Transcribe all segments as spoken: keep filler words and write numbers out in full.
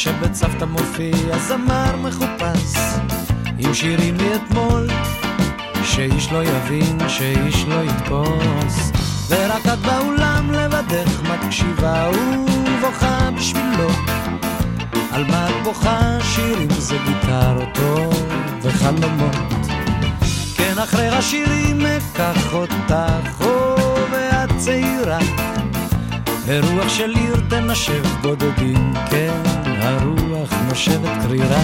שבצוותא מופיע זמר מחופש עם שירים מאתמול שאיש לא יבין, שאיש לא יתפוס, ורק את באולם לבדך מקשיבה ובוכה בשבילו. על מה את בוכה? שירים זה גיטרתו וחלומות. כן, אחרי השירים אקח אותך, או ואת צעירה, ברוח של עיר תנשב בודדים, כן, הרוח נושבת קרירה.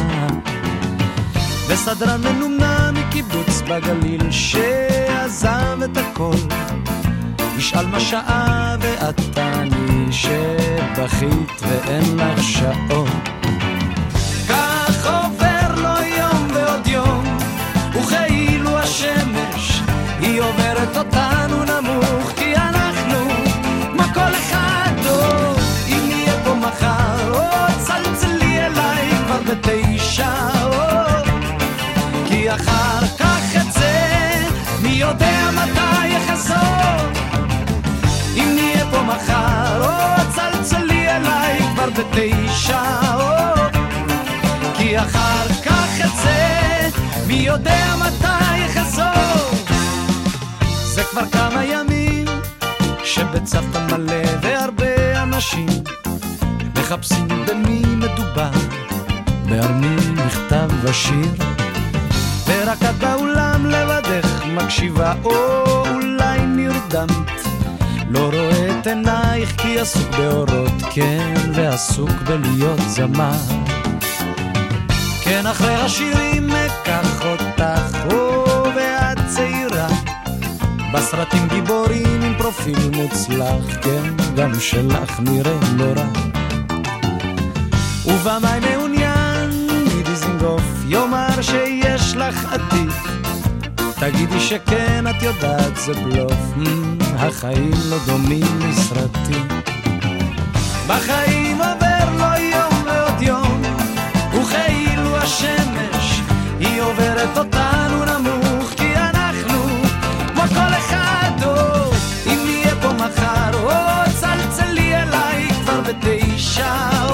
וסדרן מנומנה מקיבוץ בגליל שעזב את הכל, ישאל מה שעה ואת תעני שבכית ואין לך שעון. כך עובר לו יום ועוד יום, וכאילו השמש היא עוברת אותנו נמוך, כי אנחנו כמו כל אחד טוב. אם נהיה פה מחר או צלצלי אליי כבר בתשע, כי אחר כך את זה מי יודע מתי יחזור. אם נהיה פה מחר או צלצלי אליי כבר בתשע, כי אחר כך את זה מי יודע מתי יחזור. זה כבר כמה ימים שבצוותא מלא והרבה אנשים מחפשים במי מדובר, בעל מי מכתב ושיר, ורק את באולם לבדך מקשיבה, או אולי נרדמת, לא רואה את עינייך כי עסוק באורות, כן, ועסוק בלהיות זמר. כן, אחרי השירים אקח אותך, או ואת צעירה, בסרטים גיבורים עם פרופיל מוצלח, כן, גם שלך נראה לא רע. ובמאי מעוניין מדיזינגוף יאמר שיש לך עתיד, תגידי שכן, את יודעת זה בלוף, mm, החיים לא דומים לסרטים. בחיים עובר לו יום ועוד יום, וכאילו השמש היא עוברת אותנו נמוך, כי אנחנו כמו כל אחד טוב. אם נהיה פה מחר או צלצלי אליי כבר בתשע,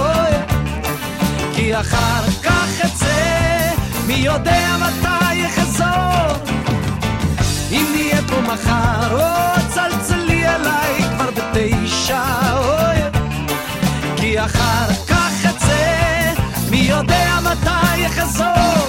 כי אחר כך את זה מי יודע מתי יחזור. אם נהיה פה מחר או צלצלי אליי כבר בתשע, כי אחר כך את זה מי יודע מתי יחזור.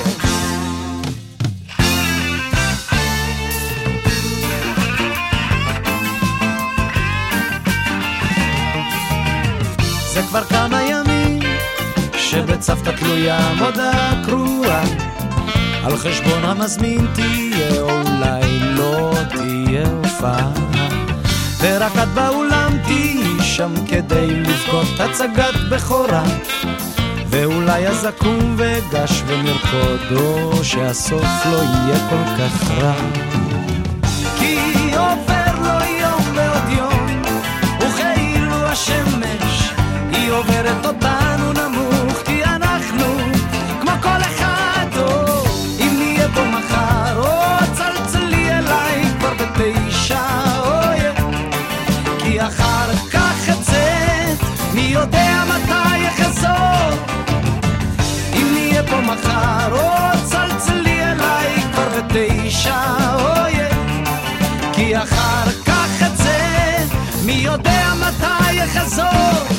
זה כבר כמה ימים שבצוותא תלויה מודעה קרואה, על חשבון המזמין תהיה או אולי לא תהיה הופעה, ורק את באולם תהי שם כדי לבכות הצגת בכורה, ואולי אז אקום וגש ונרקוד, או שהסוף לא יהיה כל כך רע. כי עובר לו יום ועוד יום, וכאילו השמש היא עוברת אותנו נמוך, כי אנחנו כמו כל אחד טוב. אם נהיה פה מחר או צלצלי אליי כבר בתשע, כי אחר כך את זה מי יודע מתי יחזור. אם נהיה פה מחר או צלצלי אליי כבר בתשע, כי אחר כך את זה מי יודע מתי יחזור.